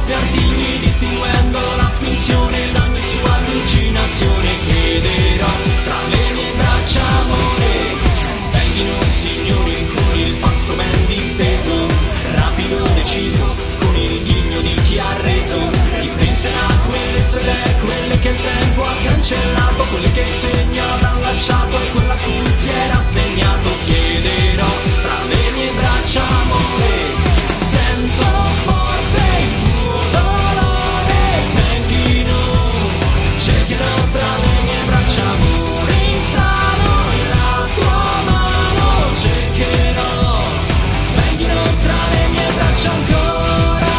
soffi artigli, distinguendo la finzione da ogni sua allucinazione. Chiederò tra le mie braccia amore, venghino signori con il passo ben disteso, rapido deciso, con il ghigno di chi ha reso. Riprenderà quelle sede, quelle che il tempo ha cancellato, quelle che il segno avrà lasciato e quella a cui si era assegnato. Chiederò tra le mie braccia amore, sento forte il tuo dolore, venghino, cercherò tra le mie braccia amore, insano la tua mano, cercherò, venghino tra le mie braccia ancora,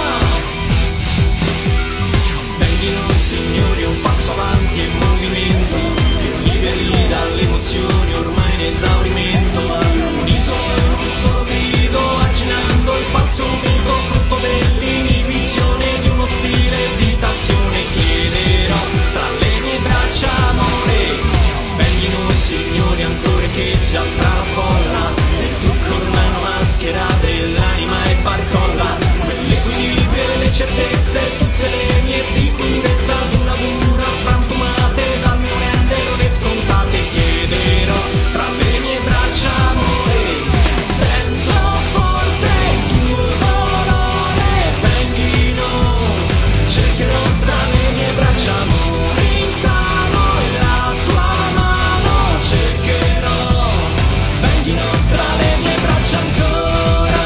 venghino signori un passo avanti in movimento, più liberi dalle emozioni ormai in esaurimento, all'unisono un solo grido, arginando il falso mito, frutto dell'inibizione di un'ostile esitazione. Chiederò tra le mie braccia amore, venghino signori ancora che già fra la folla, il trucco ormai una maschera dell'anima e barcolla, quell'equilibrio e le certezze, tutte le mie sicurezze ad una frantumate dal mio rendere scontate. Chiederò tra le mie braccia amore, sento forte il tuo dolore, venghino, cercherò tra le mie braccia amore, insano la tua mano, cercherò, venghino tra le mie braccia ancora,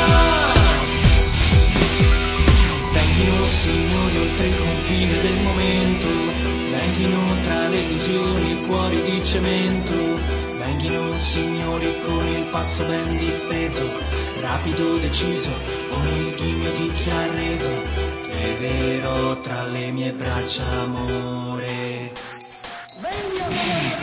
venghino signori oltre il confine del momento, venghino tra le illusioni e cuori di cemento, venghino signori con il passo ben disteso, rapido deciso, con il ghigno di chi ha reso. Chiederò tra le mie braccia amore.